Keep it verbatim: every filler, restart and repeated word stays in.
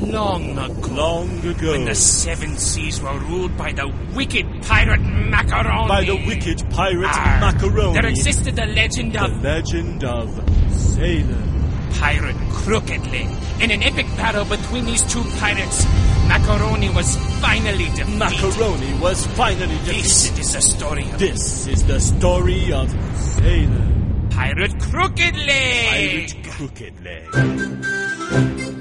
long ago. Long ago. When the seven seas were ruled by the wicked pirate Macaroni. By the wicked pirate Arr, Macaroni. There existed the legend The of legend of Sailor Pirate Crooked Leg. In an epic battle between these two pirates, Macaroni was finally defeated. Macaroni was finally defeated. This is the story of This is the story of Sailor Pirate Crooked Leg. Pirate Crooked Leg.